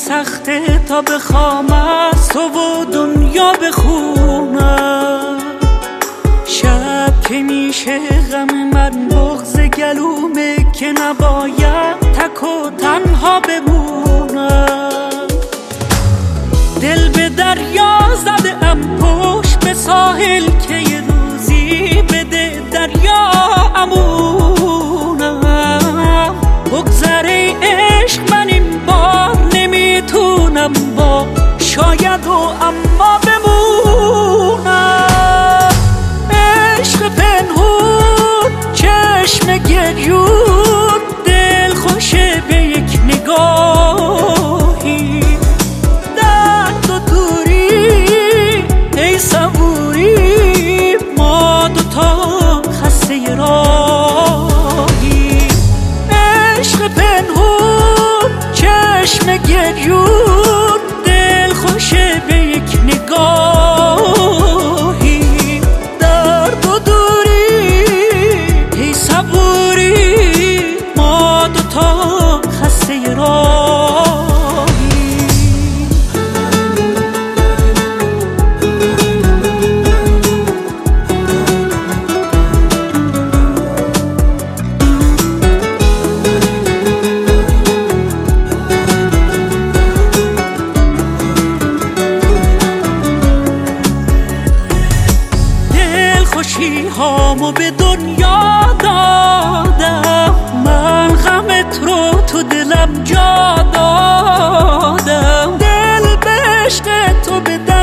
سخته تا بخوام از تو و دنیا بخونم. شب که میشه غم من بغض گلومه که نباید تک و تنها بمونم. دل به دریا زده ام پشت به ساحل که یه روزی بده دریا امونم. بگذره عشق من این بار نمیتونم با شاید و اما بمونم. عشق پنهون چشم گریون دل خوشه به یک نگاهی. درد و دوری ای صبوری ما دوتا خسته راهی. عشق پنهون چشم گریون دل خوشه به یک نگاهی. درد و دوری ای صبوری ما دوتا خسته راهی. خوشی هامو به دنیا دادم، من غمت رو تو دلم جا دادم. دل به عشق تو به